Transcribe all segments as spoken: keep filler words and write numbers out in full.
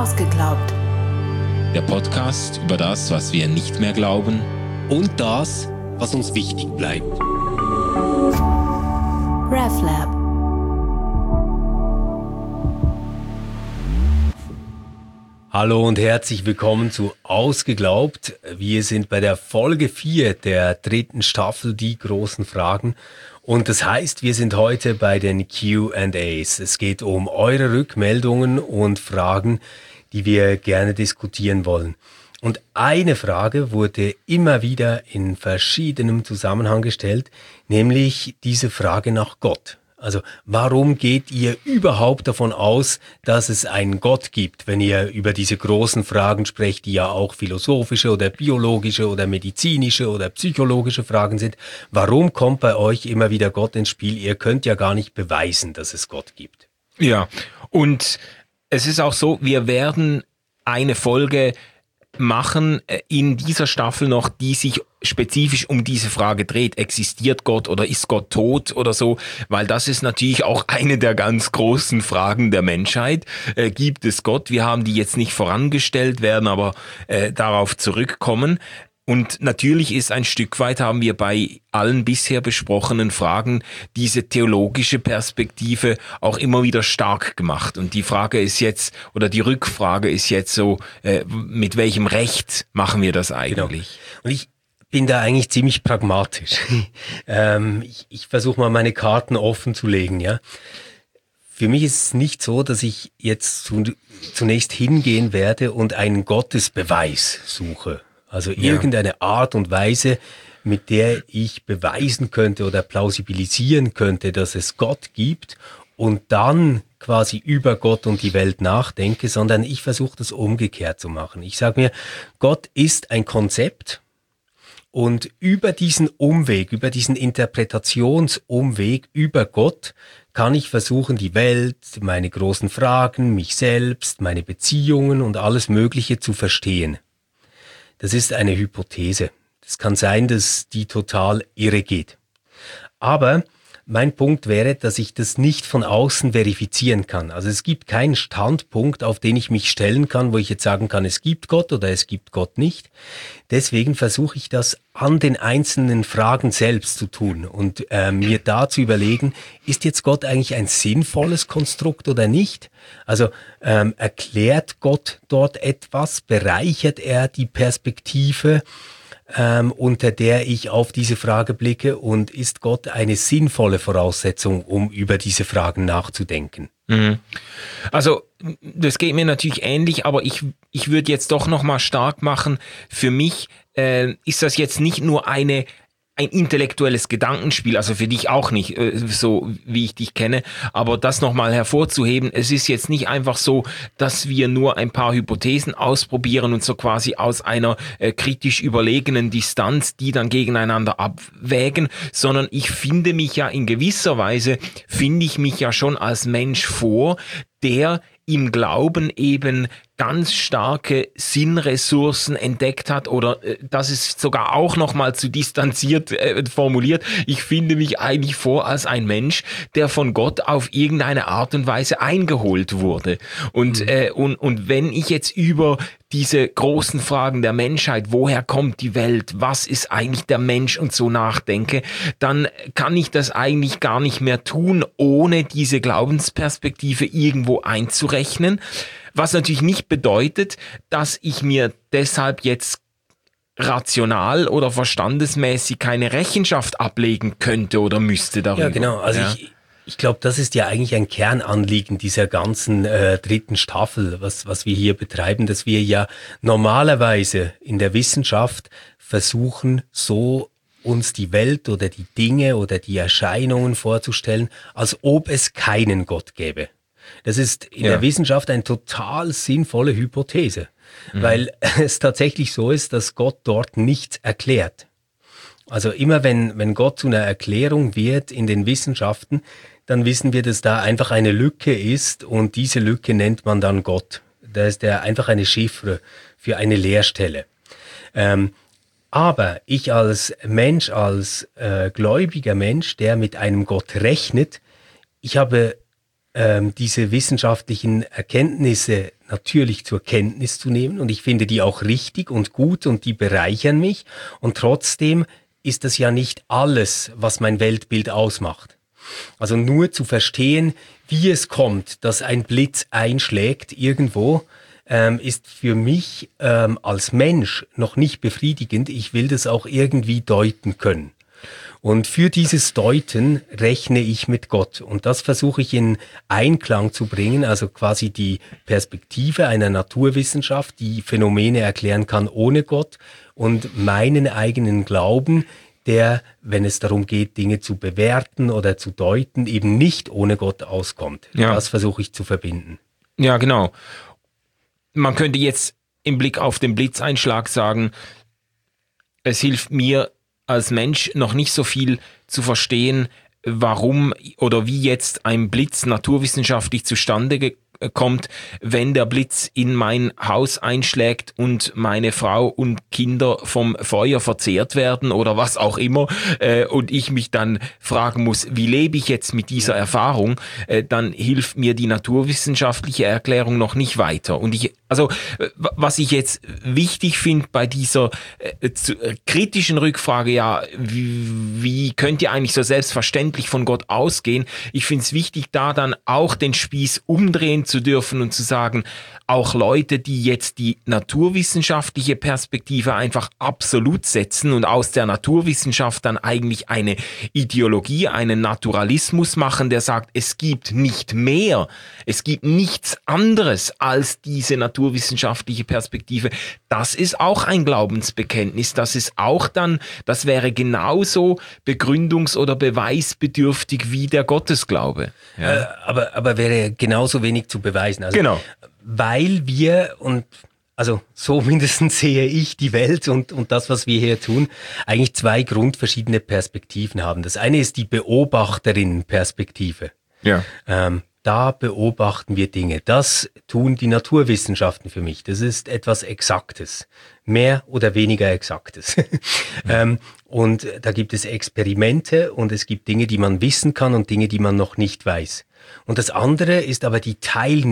Ausgeglaubt. Der Podcast über das, was wir nicht mehr glauben und das, was uns wichtig bleibt. RefLab. Hallo und herzlich willkommen zu Ausgeglaubt. Wir sind bei der Folge vier der dritten Staffel, die großen Fragen. Und das heißt, wir sind heute bei den Q and A's. Es geht um eure Rückmeldungen und Fragen, die wir gerne diskutieren wollen. Und eine Frage wurde immer wieder in verschiedenem Zusammenhang gestellt, nämlich diese Frage nach Gott. Also warum geht ihr überhaupt davon aus, dass es einen Gott gibt, wenn ihr über diese großen Fragen sprecht, die ja auch philosophische oder biologische oder medizinische oder psychologische Fragen sind? Warum kommt bei euch immer wieder Gott ins Spiel? Ihr könnt ja gar nicht beweisen, dass es Gott gibt. Ja, und es ist auch so, wir werden eine Folge machen in dieser Staffel noch, die sich spezifisch um diese Frage dreht. Existiert Gott oder ist Gott tot oder so? Weil das ist natürlich auch eine der ganz großen Fragen der Menschheit. Äh, gibt es Gott? Wir haben die jetzt nicht vorangestellt, werden aber äh, darauf zurückkommen. Und natürlich ist ein Stück weit, haben wir bei allen bisher besprochenen Fragen diese theologische Perspektive auch immer wieder stark gemacht. Und die Frage ist jetzt, oder die Rückfrage ist jetzt so, äh, mit welchem Recht machen wir das eigentlich? Genau. Und ich bin da eigentlich ziemlich pragmatisch. ähm, ich ich versuche mal meine Karten offen zu legen, ja. Für mich ist es nicht so, dass ich jetzt zu, zunächst hingehen werde und einen Gottesbeweis suche. Also irgendeine Art und Weise, mit der ich beweisen könnte oder plausibilisieren könnte, dass es Gott gibt und dann quasi über Gott und die Welt nachdenke, sondern ich versuche das umgekehrt zu machen. Ich sage mir, Gott ist ein Konzept und über diesen Umweg, über diesen Interpretationsumweg über Gott kann ich versuchen, die Welt, meine großen Fragen, mich selbst, meine Beziehungen und alles Mögliche zu verstehen. Das ist eine Hypothese. Es kann sein, dass die total irre geht. Aber mein Punkt wäre, dass ich das nicht von außen verifizieren kann. Also es gibt keinen Standpunkt, auf den ich mich stellen kann, wo ich jetzt sagen kann, es gibt Gott oder es gibt Gott nicht. Deswegen versuche ich das an den einzelnen Fragen selbst zu tun und äh, mir da zu überlegen, ist jetzt Gott eigentlich ein sinnvolles Konstrukt oder nicht? Also ähm, erklärt Gott dort etwas? Bereichert er die Perspektive, Ähm, unter der ich auf diese Frage blicke, und ist Gott eine sinnvolle Voraussetzung, um über diese Fragen nachzudenken? Mhm. Also das geht mir natürlich ähnlich, aber ich, ich würde jetzt doch nochmal stark machen, für mich äh, ist das jetzt nicht nur eine ein intellektuelles Gedankenspiel, also für dich auch nicht, so wie ich dich kenne, aber das nochmal hervorzuheben, es ist jetzt nicht einfach so, dass wir nur ein paar Hypothesen ausprobieren und so quasi aus einer äh, kritisch überlegenen Distanz die dann gegeneinander abwägen, sondern ich finde mich ja in gewisser Weise, finde ich mich ja schon als Mensch vor, der im Glauben eben ganz starke Sinnressourcen entdeckt hat, oder äh, das ist sogar auch nochmal zu distanziert äh, formuliert. Ich finde mich eigentlich vor als ein Mensch, der von Gott auf irgendeine Art und Weise eingeholt wurde. Und, mhm. äh, und, und wenn ich jetzt über diese großen Fragen der Menschheit, woher kommt die Welt, was ist eigentlich der Mensch und so nachdenke, dann kann ich das eigentlich gar nicht mehr tun, ohne diese Glaubensperspektive irgendwo einzurechnen. Was natürlich nicht bedeutet, dass ich mir deshalb jetzt rational oder verstandesmäßig keine Rechenschaft ablegen könnte oder müsste darüber. Ja, genau. Also ja. ich, ich glaube, das ist ja eigentlich ein Kernanliegen dieser ganzen äh, dritten Staffel, was, was wir hier betreiben, dass wir ja normalerweise in der Wissenschaft versuchen, so uns die Welt oder die Dinge oder die Erscheinungen vorzustellen, als ob es keinen Gott gäbe. Das ist in ja. der Wissenschaft eine total sinnvolle Hypothese, mhm. weil es tatsächlich so ist, dass Gott dort nichts erklärt. Also immer wenn, wenn Gott zu einer Erklärung wird in den Wissenschaften, dann wissen wir, dass da einfach eine Lücke ist, und diese Lücke nennt man dann Gott. Da ist der einfach eine Chiffre für eine Leerstelle. Ähm, aber ich als Mensch, als äh, gläubiger Mensch, der mit einem Gott rechnet, ich habe ähm, diese wissenschaftlichen Erkenntnisse natürlich zur Kenntnis zu nehmen und ich finde die auch richtig und gut und die bereichern mich und trotzdem ist das ja nicht alles, was mein Weltbild ausmacht. Also nur zu verstehen, wie es kommt, dass ein Blitz einschlägt irgendwo, ähm, ist für mich ähm, als Mensch noch nicht befriedigend. Ich will das auch irgendwie deuten können. Und für dieses Deuten rechne ich mit Gott. Und das versuche ich in Einklang zu bringen, also quasi die Perspektive einer Naturwissenschaft, die Phänomene erklären kann ohne Gott und meinen eigenen Glauben, der, wenn es darum geht, Dinge zu bewerten oder zu deuten, eben nicht ohne Gott auskommt. Ja. Das versuche ich zu verbinden. Ja, genau. Man könnte jetzt im Blick auf den Blitzeinschlag sagen, es hilft mir als Mensch noch nicht so viel zu verstehen, warum oder wie jetzt ein Blitz naturwissenschaftlich zustande ge- kommt, wenn der Blitz in mein Haus einschlägt und meine Frau und Kinder vom Feuer verzehrt werden oder was auch immer äh, und ich mich dann fragen muss, wie lebe ich jetzt mit dieser Erfahrung, äh, dann hilft mir die naturwissenschaftliche Erklärung noch nicht weiter. Und ich, also äh, was ich jetzt wichtig finde bei dieser äh, zu, äh, kritischen Rückfrage, ja, wie, wie könnt ihr eigentlich so selbstverständlich von Gott ausgehen? Ich finde es wichtig, da dann auch den Spieß umdrehen zu dürfen und zu sagen, auch Leute, die jetzt die naturwissenschaftliche Perspektive einfach absolut setzen und aus der Naturwissenschaft dann eigentlich eine Ideologie, einen Naturalismus machen, der sagt, es gibt nicht mehr, es gibt nichts anderes als diese naturwissenschaftliche Perspektive. Das ist auch ein Glaubensbekenntnis, das ist auch dann, das wäre genauso begründungs- oder beweisbedürftig wie der Gottesglaube. Ja. Äh, aber, aber wäre genauso wenig zu beweisen. Also, genau. Weil wir, und also so mindestens sehe ich die Welt und, und das, was wir hier tun, eigentlich zwei grundverschiedene Perspektiven haben. Das eine ist die Beobachterin-Perspektive. Ja. Ähm, da beobachten wir Dinge. Das tun die Naturwissenschaften für mich. Das ist etwas Exaktes. Mehr oder weniger Exaktes. ähm, und da gibt es Experimente und es gibt Dinge, die man wissen kann und Dinge, die man noch nicht weiß. Und das andere ist aber die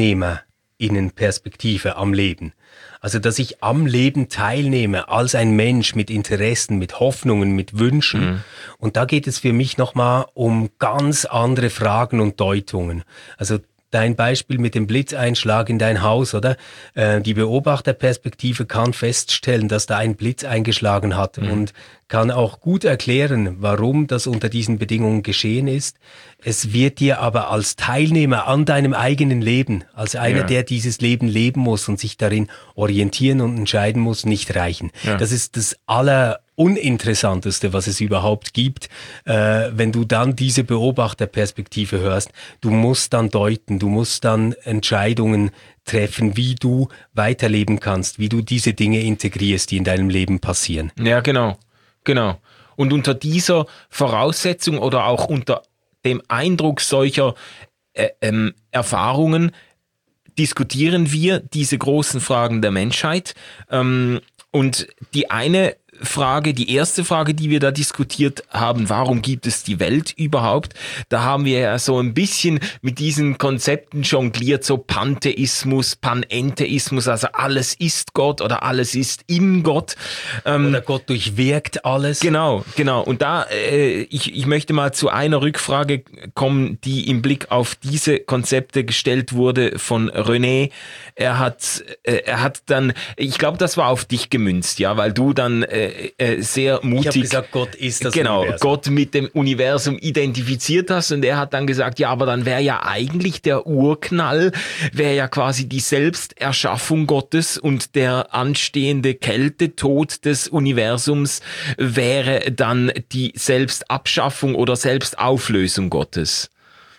TeilnehmerInnenperspektive am Leben. Also, dass ich am Leben teilnehme als ein Mensch mit Interessen, mit Hoffnungen, mit Wünschen. Mhm. Und da geht es für mich nochmal um ganz andere Fragen und Deutungen. Also dein Beispiel mit dem Blitzeinschlag in dein Haus, oder? Äh, die Beobachterperspektive kann feststellen, dass da ein Blitz eingeschlagen hat mhm. und kann auch gut erklären, warum das unter diesen Bedingungen geschehen ist. Es wird dir aber als Teilnehmer an deinem eigenen Leben, als einer, ja. der dieses Leben leben muss und sich darin orientieren und entscheiden muss, nicht reichen. Ja. Das ist das Alleruninteressanteste, was es überhaupt gibt, äh, wenn du dann diese Beobachterperspektive hörst. Du musst dann deuten, du musst dann Entscheidungen treffen, wie du weiterleben kannst, wie du diese Dinge integrierst, die in deinem Leben passieren. Ja, genau. Genau. Und unter dieser Voraussetzung oder auch unter dem Eindruck solcher äh, ähm, Erfahrungen diskutieren wir diese großen Fragen der Menschheit. Ähm, und die eine Frage, die erste Frage, die wir da diskutiert haben, warum gibt es die Welt überhaupt? Da haben wir ja so ein bisschen mit diesen Konzepten jongliert, so Pantheismus, Panentheismus, also alles ist Gott oder alles ist in Gott. Ähm, oder Gott durchwirkt alles. Genau, genau. Und da, äh, ich, ich möchte mal zu einer Rückfrage kommen, die im Blick auf diese Konzepte gestellt wurde von René. Er hat, äh, er hat dann, ich glaube, das war auf dich gemünzt, ja, weil du dann äh, Äh, sehr mutig. Ich habe gesagt, Gott ist das genau, Universum. Gott mit dem Universum identifiziert hast und er hat dann gesagt, ja, aber dann wäre ja eigentlich der Urknall, wäre ja quasi die Selbsterschaffung Gottes und der anstehende Kältetod des Universums wäre dann die Selbstabschaffung oder Selbstauflösung Gottes.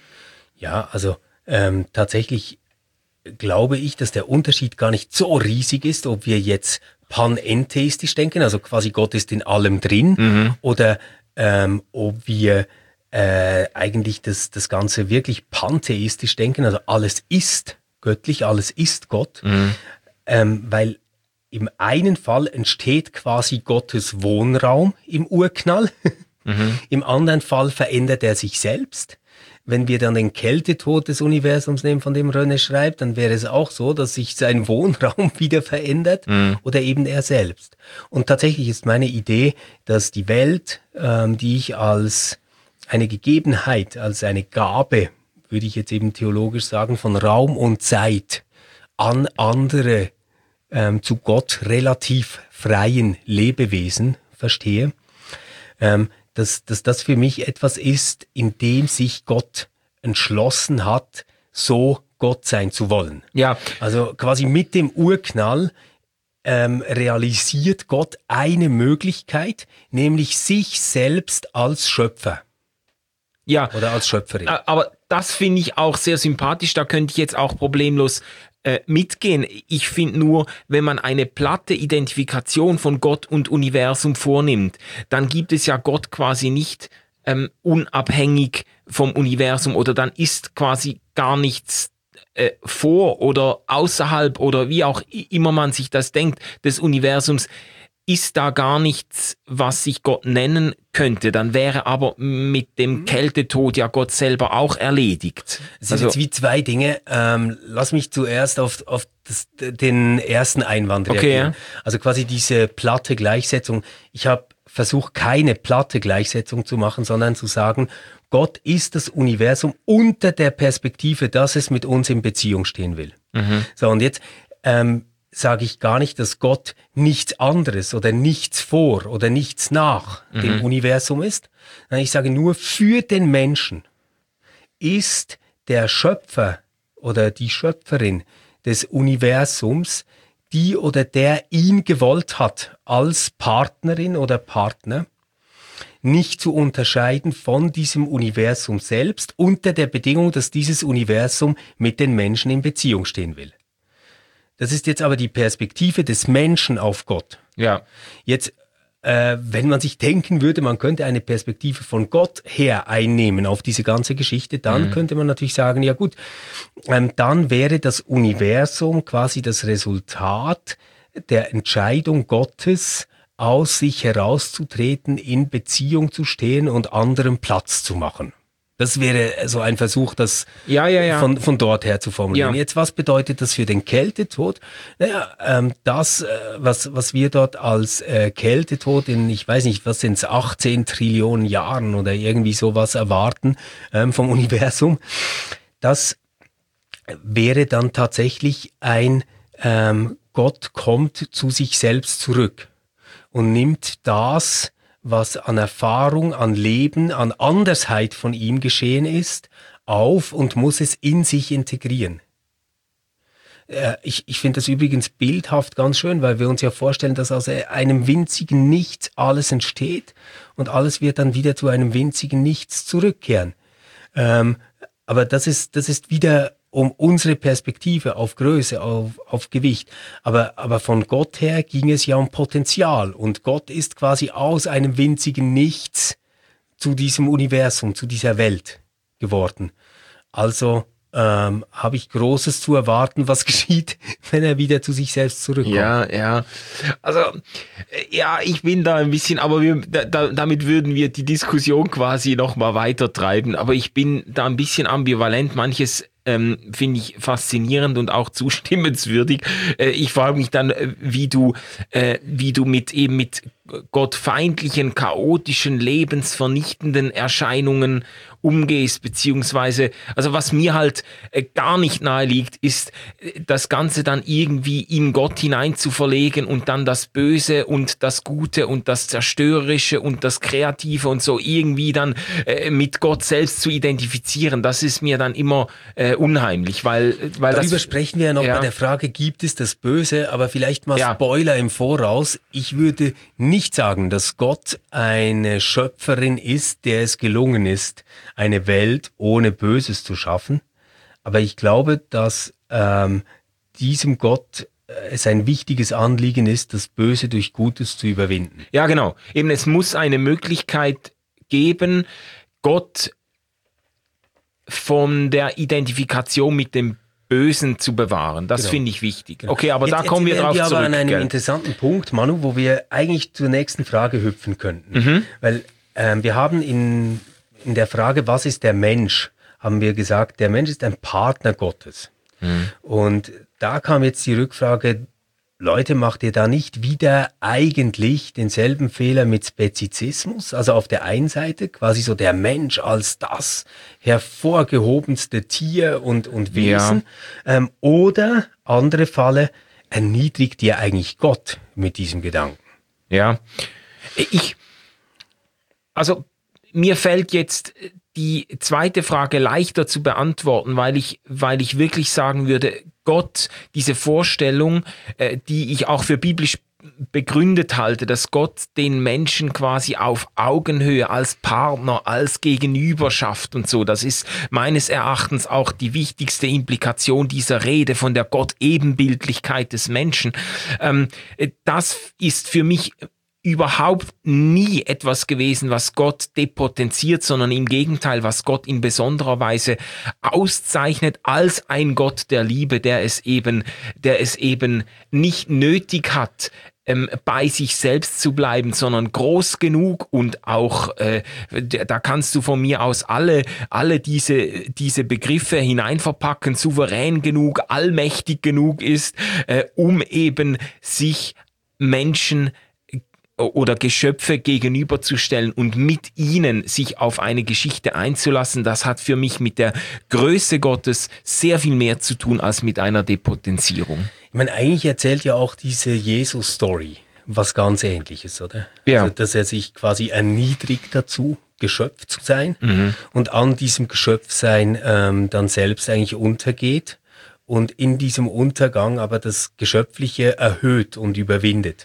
Ja, also ähm, tatsächlich glaube ich, dass der Unterschied gar nicht so riesig ist, ob wir jetzt panentheistisch denken, also quasi Gott ist in allem drin, mhm. oder ähm, ob wir äh, eigentlich das, das Ganze wirklich pantheistisch denken, also alles ist göttlich, alles ist Gott, mhm. ähm, weil im einen Fall entsteht quasi Gottes Wohnraum im Urknall, mhm. im anderen Fall verändert er sich selbst. wenn wir dann den Kältetod des Universums nehmen, von dem René schreibt, dann wäre es auch so, dass sich sein Wohnraum wieder verändert mhm. oder eben er selbst. Und tatsächlich ist meine Idee, dass die Welt, ähm, die ich als eine Gegebenheit, als eine Gabe, würde ich jetzt eben theologisch sagen, von Raum und Zeit an andere ähm, zu Gott relativ freien Lebewesen verstehe, ähm, dass, dass das für mich etwas ist, in dem sich Gott entschlossen hat, so Gott sein zu wollen. Ja. Also quasi mit dem Urknall ähm, realisiert Gott eine Möglichkeit, nämlich sich selbst als Schöpfer. Ja. Oder als Schöpferin. Aber das finde ich auch sehr sympathisch, da könnte ich jetzt auch problemlos äh, mitgehen. Ich finde nur, wenn man eine platte Identifikation von Gott und Universum vornimmt, dann gibt es ja Gott quasi nicht ähm, unabhängig vom Universum oder dann ist quasi gar nichts äh, vor oder außerhalb oder wie auch immer man sich das denkt, des Universums. Ist da gar nichts, was sich Gott nennen könnte, dann wäre aber mit dem Kältetod ja Gott selber auch erledigt. Es sind also jetzt wie zwei Dinge. Ähm, lass mich zuerst auf, auf das, den ersten Einwand reagieren. Okay, ja. Also quasi diese platte Gleichsetzung. Ich habe versucht, keine platte Gleichsetzung zu machen, sondern zu sagen, Gott ist das Universum unter der Perspektive, dass es mit uns in Beziehung stehen will. Mhm. So, und jetzt ähm, sage ich gar nicht, dass Gott nichts anderes oder nichts vor oder nichts nach mhm. dem Universum ist. Ich sage nur, für den Menschen ist der Schöpfer oder die Schöpferin des Universums die oder der ihn gewollt hat als Partnerin oder Partner, nicht zu unterscheiden von diesem Universum selbst unter der Bedingung, dass dieses Universum mit den Menschen in Beziehung stehen will. Das ist jetzt aber die Perspektive des Menschen auf Gott. Ja. Jetzt, äh, wenn man sich denken würde, man könnte eine Perspektive von Gott her einnehmen auf diese ganze Geschichte, dann mhm. könnte man natürlich sagen, ja gut, ähm, dann wäre das Universum quasi das Resultat der Entscheidung Gottes, aus sich herauszutreten, in Beziehung zu stehen und anderen Platz zu machen. Das wäre so ein Versuch, das ja, ja, ja. Von, von dort her zu formulieren. Ja. Jetzt, was bedeutet das für den Kältetod? Naja, ähm, das, äh, was, was wir dort als äh, Kältetod in, ich weiß nicht, was sind es, achtzehn Trillionen Jahren oder irgendwie sowas erwarten ähm, vom Universum, das wäre dann tatsächlich ein ähm, Gott kommt zu sich selbst zurück und nimmt das, was an Erfahrung, an Leben, an Andersheit von ihm geschehen ist, auf und muss es in sich integrieren. Äh, ich ich finde das übrigens bildhaft ganz schön, weil wir uns ja vorstellen, dass aus einem winzigen Nichts alles entsteht und alles wird dann wieder zu einem winzigen Nichts zurückkehren. Ähm, aber das ist, das ist wieder um unsere Perspektive auf Größe, auf, auf Gewicht. Aber, aber von Gott her ging es ja um Potenzial. Und Gott ist quasi aus einem winzigen Nichts zu diesem Universum, zu dieser Welt geworden. Also ähm, habe ich Großes zu erwarten, was geschieht, wenn er wieder zu sich selbst zurückkommt. Ja, ja. Also, ja, ich bin da ein bisschen, aber wir, da, damit würden wir die Diskussion quasi noch mal weiter treiben. Aber ich bin da ein bisschen ambivalent. Manches Ähm, finde ich faszinierend und auch zustimmenswürdig. Äh, ich frage mich dann, äh, wie du, äh, wie du mit eben mit gottfeindlichen, chaotischen, lebensvernichtenden Erscheinungen umgehst, beziehungsweise, also was mir halt äh, gar nicht nahe liegt, ist äh, das Ganze dann irgendwie in Gott hinein zu verlegen und dann das Böse und das Gute und das Zerstörerische und das Kreative und so irgendwie dann äh, mit Gott selbst zu identifizieren. Das ist mir dann immer äh, unheimlich, weil, weil Darüber das, sprechen wir ja noch ja. bei der Frage, gibt es das Böse, aber vielleicht mal ja. Spoiler im Voraus. Ich würde nicht sagen, dass Gott eine Schöpferin ist, der es gelungen ist, eine Welt ohne Böses zu schaffen. Aber ich glaube, dass ähm, diesem Gott äh, es ein wichtiges Anliegen ist, das Böse durch Gutes zu überwinden. Ja, genau. Eben, es muss eine Möglichkeit geben, Gott von der Identifikation mit dem Bösen zu bewahren. Das genau. finde ich wichtig. Genau. Okay, aber jetzt, da kommen wir drauf wir zurück. aber an einem gell? interessanten Punkt, Manu, wo wir eigentlich zur nächsten Frage hüpfen könnten. Mhm. Weil ähm, wir haben in, in der Frage, was ist der Mensch, haben wir gesagt, der Mensch ist ein Partner Gottes. Mhm. Und da kam jetzt die Rückfrage, Leute, macht ihr da nicht wieder eigentlich denselben Fehler mit Spezizismus? Also auf der einen Seite quasi so der Mensch als das hervorgehobenste Tier und, und Wesen. Ja. Ähm, oder, andere Falle, erniedrigt ihr eigentlich Gott mit diesem Gedanken? Ja, ich, also mir fällt jetzt die zweite Frage leichter zu beantworten, weil ich, weil ich wirklich sagen würde, Gott, diese Vorstellung, äh, die ich auch für biblisch begründet halte, dass Gott den Menschen quasi auf Augenhöhe als Partner, als Gegenüber schafft und so, das ist meines Erachtens auch die wichtigste Implikation dieser Rede von der Gott-Ebenbildlichkeit des Menschen. Ähm, das ist für mich überhaupt nie etwas gewesen, was Gott depotenziert, sondern im Gegenteil, was Gott in besonderer Weise auszeichnet als ein Gott der Liebe, der es eben, der es eben nicht nötig hat, ähm, bei sich selbst zu bleiben, sondern groß genug und auch, äh, da kannst du von mir aus alle, alle diese, diese Begriffe hineinverpacken, souverän genug, allmächtig genug ist, äh, um eben sich Menschen oder Geschöpfe gegenüberzustellen und mit ihnen sich auf eine Geschichte einzulassen, das hat für mich mit der Größe Gottes sehr viel mehr zu tun als mit einer Depotenzierung. Ich meine, eigentlich erzählt ja auch diese Jesus-Story was ganz Ähnliches, oder? Ja. Also, dass er sich quasi erniedrigt dazu, Geschöpf zu sein, mhm. und an diesem Geschöpfsein ähm, dann selbst eigentlich untergeht und in diesem Untergang aber das Geschöpfliche erhöht und überwindet.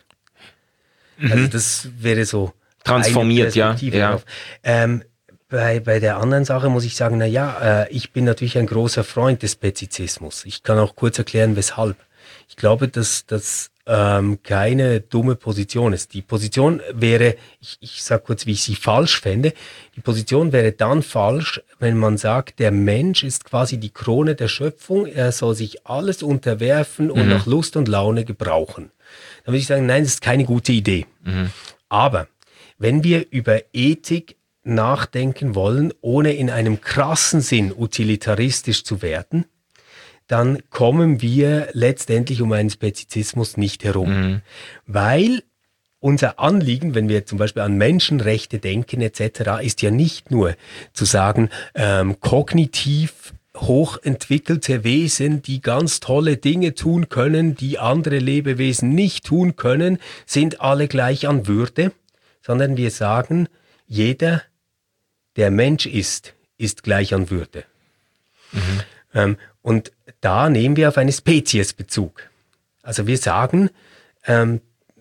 Also das wäre so transformiert, ja. ja. Ähm, bei, bei der anderen Sache muss ich sagen, na ja, äh, ich bin natürlich ein großer Freund des Spezizismus. Ich kann auch kurz erklären, weshalb. Ich glaube, dass das ähm, keine dumme Position ist. Die Position wäre, ich, ich sage kurz, wie ich sie falsch fände, die Position wäre dann falsch, wenn man sagt, der Mensch ist quasi die Krone der Schöpfung, er soll sich alles unterwerfen und mhm. nach Lust und Laune gebrauchen. Dann würde ich sagen, nein, das ist keine gute Idee. Mhm. Aber wenn wir über Ethik nachdenken wollen, ohne in einem krassen Sinn utilitaristisch zu werden, dann kommen wir letztendlich um einen Spezizismus nicht herum. Mhm. Weil unser Anliegen, wenn wir zum Beispiel an Menschenrechte denken et cetera, ist ja nicht nur zu sagen, ähm, kognitiv hochentwickelte Wesen, die ganz tolle Dinge tun können, die andere Lebewesen nicht tun können, sind alle gleich an Würde, sondern wir sagen, jeder, der Mensch ist, ist gleich an Würde. Mhm. Ähm, und da nehmen wir auf eine Spezies Bezug. Also wir sagen, ähm,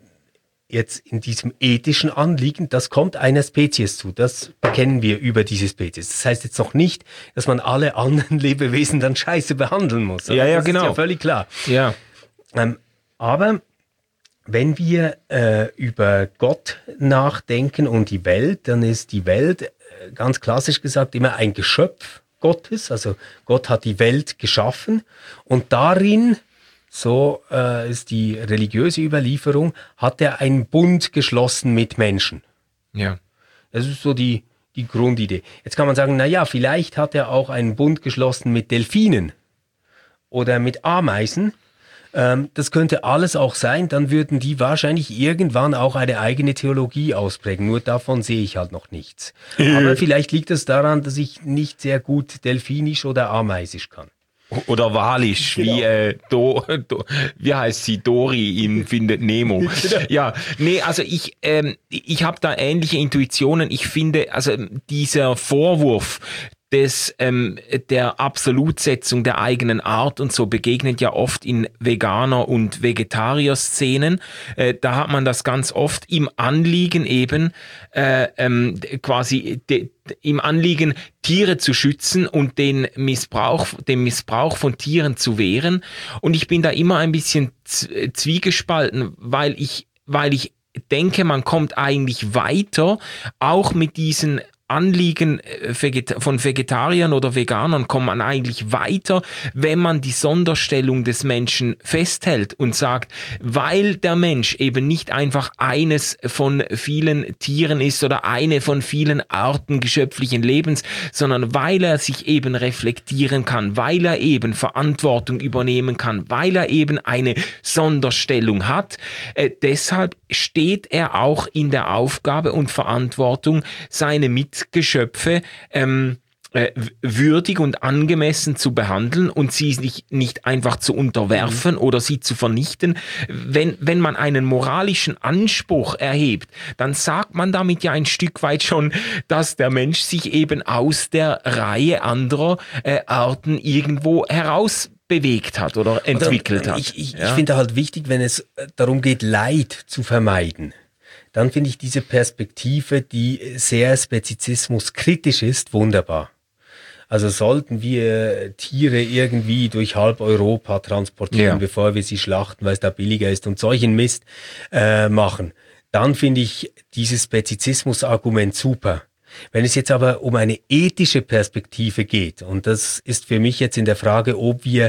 jetzt in diesem ethischen Anliegen, das kommt einer Spezies zu. Das kennen wir über diese Spezies. Das heißt jetzt noch nicht, dass man alle anderen Lebewesen dann scheiße behandeln muss. Ja, ja, das genau. ist ja völlig klar. Ja. Ähm, aber wenn wir äh, über Gott nachdenken und die Welt, dann ist die Welt, äh, ganz klassisch gesagt, immer ein Geschöpf Gottes. Also Gott hat die Welt geschaffen und darin, so äh, ist die religiöse Überlieferung, hat er einen Bund geschlossen mit Menschen. Ja. Das ist so die, die Grundidee. Jetzt kann man sagen, na ja, vielleicht hat er auch einen Bund geschlossen mit Delfinen oder mit Ameisen. Ähm, das könnte alles auch sein, dann würden die wahrscheinlich irgendwann auch eine eigene Theologie ausprägen. Nur davon sehe ich halt noch nichts. Aber vielleicht liegt es daran, dass ich nicht sehr gut Delfinisch oder Ameisisch kann. Oder Walisch, genau. wie, äh, Do, Do, wie heißt sie? Dory in Findet Nemo. Genau. Ja, nee, also ich, ähm, ich habe da ähnliche Intuitionen. Ich finde, also dieser Vorwurf des, ähm, der Absolutsetzung der eigenen Art und so begegnet ja oft in Veganer- und Vegetarier-Szenen. Äh, da hat man das ganz oft im Anliegen eben, äh, ähm, quasi de, im Anliegen, Tiere zu schützen und den Missbrauch, den Missbrauch von Tieren zu wehren. Und ich bin da immer ein bisschen zwiegespalten, weil ich, weil ich denke, man kommt eigentlich weiter, auch mit diesen Anliegen von Vegetariern oder Veganern kommt man eigentlich weiter, wenn man die Sonderstellung des Menschen festhält und sagt, weil der Mensch eben nicht einfach eines von vielen Tieren ist oder eine von vielen Arten geschöpflichen Lebens, sondern weil er sich eben reflektieren kann, weil er eben Verantwortung übernehmen kann, weil er eben eine Sonderstellung hat. Äh, deshalb steht er auch in der Aufgabe und Verantwortung, seine Mitmenschen Geschöpfe ähm, äh, würdig und angemessen zu behandeln und sie nicht, nicht einfach zu unterwerfen mhm. oder sie zu vernichten. Wenn, wenn man einen moralischen Anspruch erhebt, dann sagt man damit ja ein Stück weit schon, dass der Mensch sich eben aus der Reihe anderer äh, Arten irgendwo heraus bewegt hat oder entwickelt oder, hat. Ich, ich, ja? ich finde halt wichtig, wenn es darum geht, Leid zu vermeiden, dann finde ich diese Perspektive, die sehr spezizismuskritisch ist, wunderbar. Also sollten wir Tiere irgendwie durch halb Europa transportieren, ja. bevor wir sie schlachten, weil es da billiger ist und solchen Mist äh, machen, dann finde ich dieses Spezizismus-Argument super. Wenn es jetzt aber um eine ethische Perspektive geht, und das ist für mich jetzt in der Frage, ob wir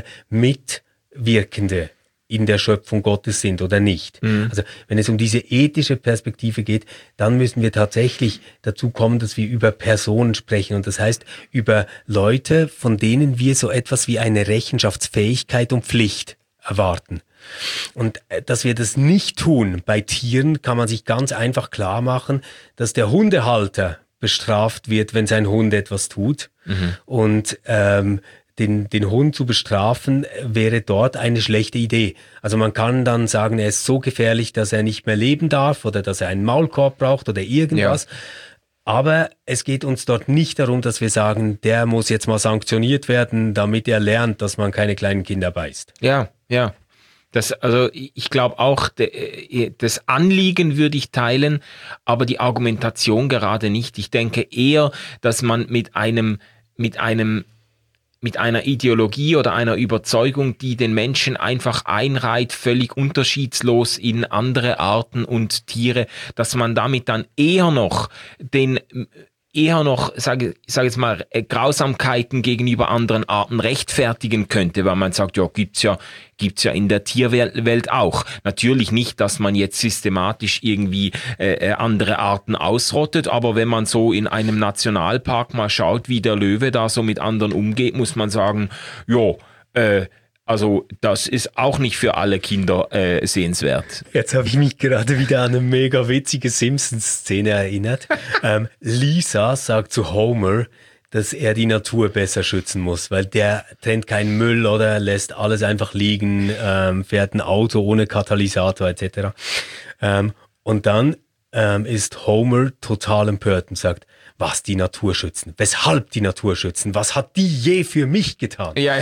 Mitwirkende in der Schöpfung Gottes sind oder nicht. Mhm. Also wenn es um diese ethische Perspektive geht, dann müssen wir tatsächlich dazu kommen, dass wir über Personen sprechen. Und das heißt, über Leute, von denen wir so etwas wie eine Rechenschaftsfähigkeit und Pflicht erwarten. Und dass wir das nicht tun bei Tieren, kann man sich ganz einfach klar machen, dass der Hundehalter bestraft wird, wenn sein Hund etwas tut. Mhm. Und ähm, Den, den Hund zu bestrafen, wäre dort eine schlechte Idee. Also man kann dann sagen, er ist so gefährlich, dass er nicht mehr leben darf oder dass er einen Maulkorb braucht oder irgendwas. Ja. Aber es geht uns dort nicht darum, dass wir sagen, der muss jetzt mal sanktioniert werden, damit er lernt, dass man keine kleinen Kinder beißt. Ja, ja. Das, also ich glaube auch, de, das Anliegen würde ich teilen, aber die Argumentation gerade nicht. Ich denke eher, dass man mit einem, mit einem mit einer Ideologie oder einer Überzeugung, die den Menschen einfach einreiht, völlig unterschiedslos in andere Arten und Tiere, dass man damit dann eher noch den eher noch, sage sag jetzt mal, Grausamkeiten gegenüber anderen Arten rechtfertigen könnte, weil man sagt, ja, gibt's ja, gibt's ja in der Tierwelt auch. Natürlich nicht, dass man jetzt systematisch irgendwie äh, andere Arten ausrottet, aber wenn man so in einem Nationalpark mal schaut, wie der Löwe da so mit anderen umgeht, muss man sagen, ja, äh, also das ist auch nicht für alle Kinder äh, sehenswert. Jetzt habe ich mich gerade wieder an eine mega witzige Simpsons-Szene erinnert. ähm, Lisa sagt zu Homer, dass er die Natur besser schützen muss, weil der trennt keinen Müll oder lässt alles einfach liegen, ähm, fährt ein Auto ohne Katalysator et cetera. Ähm, und dann ähm, ist Homer total empört und sagt, was die Natur schützen, weshalb die Natur schützen, was hat die je für mich getan? Ja, ja.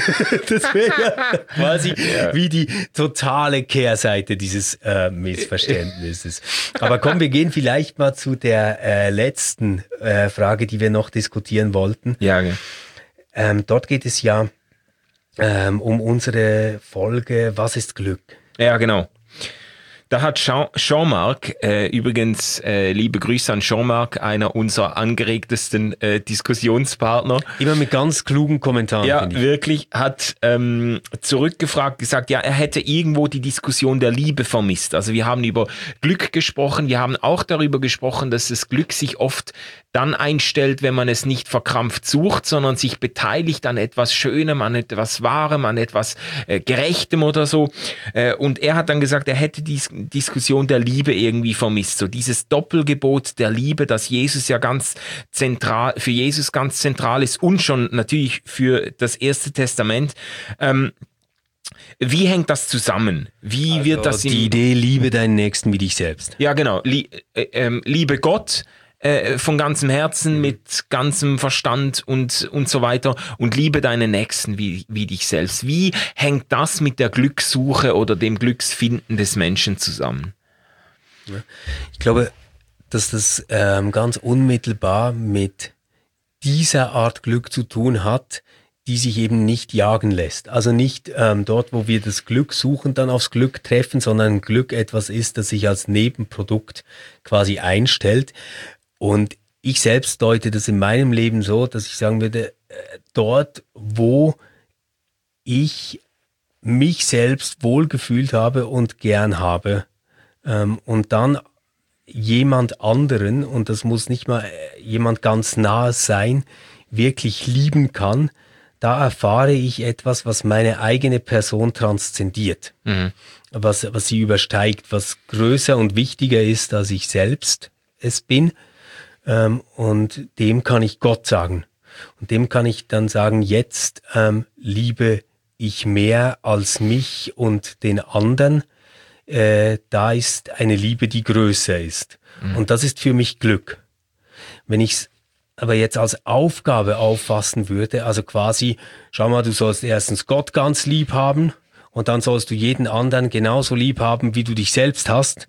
Das wäre ja quasi ja. wie die totale Kehrseite dieses äh, Missverständnisses. Aber komm, wir gehen vielleicht mal zu der äh, letzten äh, Frage, die wir noch diskutieren wollten. Ja, ja. Ähm, dort geht es ja ähm, um unsere Folge Was ist Glück? Ja, genau. Da hat Jean, Jean-Marc, äh, übrigens äh, liebe Grüße an Jean-Marc, einer unserer angeregtesten äh, Diskussionspartner. Immer mit ganz klugen Kommentaren. Ja, wirklich, hat ähm, zurückgefragt, gesagt, ja, er hätte irgendwo die Diskussion der Liebe vermisst. Also wir haben über Glück gesprochen, wir haben auch darüber gesprochen, dass das Glück sich oft dann einstellt, wenn man es nicht verkrampft sucht, sondern sich beteiligt an etwas Schönem, an etwas Wahrem, an etwas äh, Gerechtem oder so. Äh, und er hat dann gesagt, er hätte die Diskussion der Liebe irgendwie vermisst. So dieses Doppelgebot der Liebe, das Jesus ja ganz zentral, für Jesus ganz zentral ist und schon natürlich für das Erste Testament. Ähm, Wie hängt das zusammen? Wie also wird das? Die Idee, liebe deinen Nächsten wie dich selbst. Ja, genau. Lie, äh, äh, liebe Gott äh, von ganzem Herzen, mit ganzem Verstand und, und so weiter und liebe deinen Nächsten wie, wie dich selbst. Wie hängt das mit der Glückssuche oder dem Glücksfinden des Menschen zusammen? Ich glaube, dass das ähm, ganz unmittelbar mit dieser Art Glück zu tun hat, die sich eben nicht jagen lässt. Also nicht ähm, dort, wo wir das Glück suchen, dann aufs Glück treffen, sondern Glück etwas ist, das sich als Nebenprodukt quasi einstellt. Und ich selbst deute das in meinem Leben so, dass ich sagen würde, dort, wo ich mich selbst wohlgefühlt habe und gern habe, ähm, und dann jemand anderen, und das muss nicht mal jemand ganz nahes sein, wirklich lieben kann, da erfahre ich etwas, was meine eigene Person transzendiert, mhm. was, was sie übersteigt, was größer und wichtiger ist, als ich selbst es bin. Ähm, und dem kann ich Gott sagen. Und dem kann ich dann sagen, jetzt ähm, liebe ich mehr als mich und den anderen. Äh, da ist eine Liebe, die größer ist. Mhm. Und das ist für mich Glück. Wenn ich es aber jetzt als Aufgabe auffassen würde, also quasi, schau mal, du sollst erstens Gott ganz lieb haben und dann sollst du jeden anderen genauso lieb haben, wie du dich selbst hast,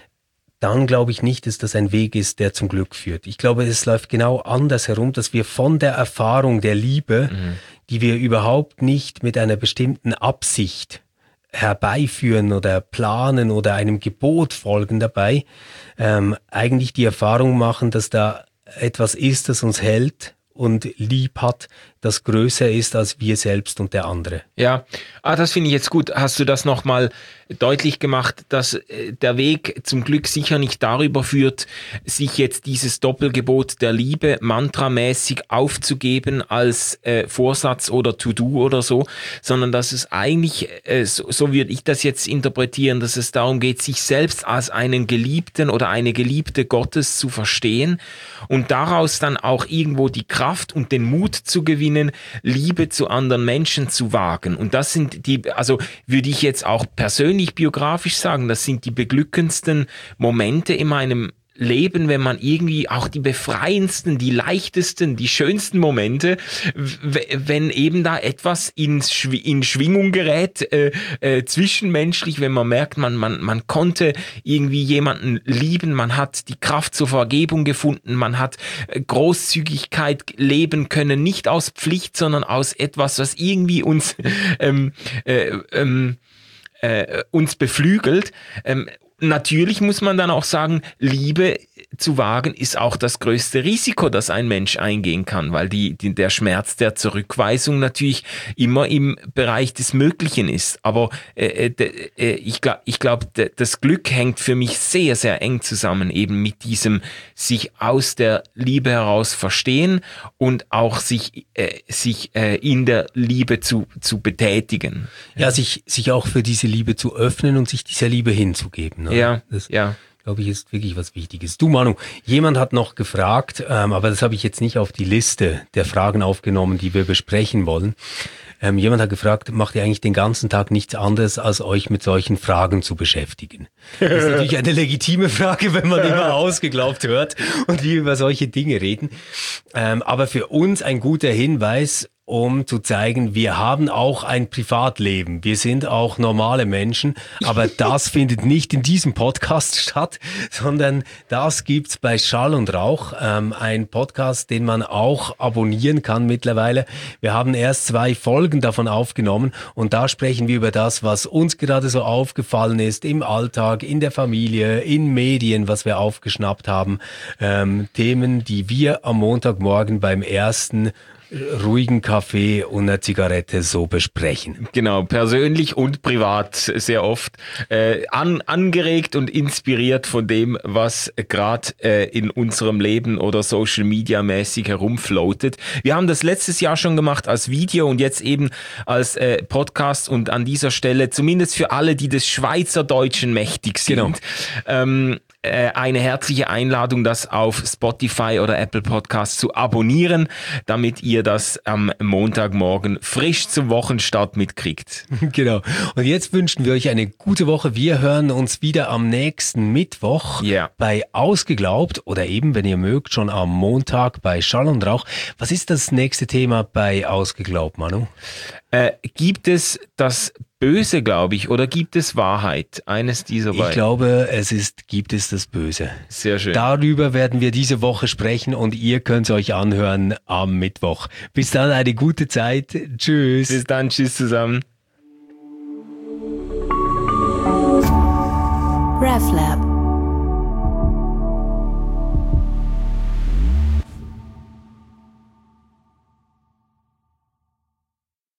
dann glaube ich nicht, dass das ein Weg ist, der zum Glück führt. Ich glaube, es läuft genau anders herum, dass wir von der Erfahrung der Liebe, mhm. die wir überhaupt nicht mit einer bestimmten Absicht herbeiführen oder planen oder einem Gebot folgen dabei, ähm, eigentlich die Erfahrung machen, dass da etwas ist, das uns hält und lieb hat, das größer ist als wir selbst und der andere. Ja, ah, das finde ich jetzt gut. Hast du das nochmal deutlich gemacht, dass äh, der Weg zum Glück sicher nicht darüber führt, sich jetzt dieses Doppelgebot der Liebe mantramäßig aufzugeben als äh, Vorsatz oder To-Do oder so, sondern dass es eigentlich, äh, so, so würde ich das jetzt interpretieren, dass es darum geht, sich selbst als einen Geliebten oder eine Geliebte Gottes zu verstehen und daraus dann auch irgendwo die Kraft und den Mut zu gewinnen, Liebe zu anderen Menschen zu wagen. Und das sind die, also würde ich jetzt auch persönlich biografisch sagen, das sind die beglückendsten Momente in meinem Leben, wenn man irgendwie auch die befreiendsten, die leichtesten, die schönsten Momente, w- wenn eben da etwas in, Schw- in Schwingung gerät, äh, äh, zwischenmenschlich, wenn man merkt, man, man, man konnte irgendwie jemanden lieben, man hat die Kraft zur Vergebung gefunden, man hat äh, Großzügigkeit leben können, nicht aus Pflicht, sondern aus etwas, was irgendwie uns, ähm, äh, ähm, äh, uns beflügelt. Ähm, Natürlich muss man dann auch sagen, Liebe zu wagen ist auch das größte Risiko, das ein Mensch eingehen kann, weil die, die, der Schmerz der Zurückweisung natürlich immer im Bereich des Möglichen ist. Aber äh, äh, ich glaube, ich glaub, das Glück hängt für mich sehr, sehr eng zusammen, eben mit diesem sich aus der Liebe heraus verstehen und auch sich, äh, sich äh, in der Liebe zu, zu betätigen. Ja, sich, sich auch für diese Liebe zu öffnen und sich dieser Liebe hinzugeben. Ne? Ja, das, ja. glaube ich, ist wirklich was Wichtiges. Du, Manu, jemand hat noch gefragt, ähm, aber das habe ich jetzt nicht auf die Liste der Fragen aufgenommen, die wir besprechen wollen. Ähm, jemand hat gefragt, macht ihr eigentlich den ganzen Tag nichts anderes, als euch mit solchen Fragen zu beschäftigen? Das ist natürlich eine legitime Frage, wenn man immer ausgeglaubt hört und wir über solche Dinge reden. Ähm, aber für uns ein guter Hinweis, um zu zeigen, wir haben auch ein Privatleben. Wir sind auch normale Menschen, aber das findet nicht in diesem Podcast statt, sondern das gibt's bei Schall und Rauch, ähm, ein Podcast, den man auch abonnieren kann mittlerweile. Wir haben erst zwei Folgen davon aufgenommen und da sprechen wir über das, was uns gerade so aufgefallen ist im Alltag, in der Familie, in Medien, was wir aufgeschnappt haben. Ähm, Themen, die wir am Montagmorgen beim ersten ruhigen Kaffee und einer Zigarette so besprechen. Genau, persönlich und privat sehr oft äh, an, angeregt und inspiriert von dem, was gerade äh, in unserem Leben oder Social Media mäßig herumfloatet. Wir haben das letztes Jahr schon gemacht als Video und jetzt eben als äh, Podcast und an dieser Stelle, zumindest für alle, die des Schweizerdeutschen mächtig sind, genau. ähm, eine herzliche Einladung, das auf Spotify oder Apple Podcasts zu abonnieren, damit ihr das am Montagmorgen frisch zum Wochenstart mitkriegt. Genau. Und jetzt wünschen wir euch eine gute Woche. Wir hören uns wieder am nächsten Mittwoch yeah. bei Ausgeglaubt oder eben, wenn ihr mögt, schon am Montag bei Schall und Rauch. Was ist das nächste Thema bei Ausgeglaubt, Manu? Äh, gibt es das Böse, glaube ich, oder gibt es Wahrheit? Eines dieser beiden. Ich glaube, es ist, gibt es das Böse. Sehr schön. Darüber werden wir diese Woche sprechen und ihr könnt es euch anhören am Mittwoch. Bis dann, eine gute Zeit. Tschüss. Bis dann, tschüss zusammen. RefLab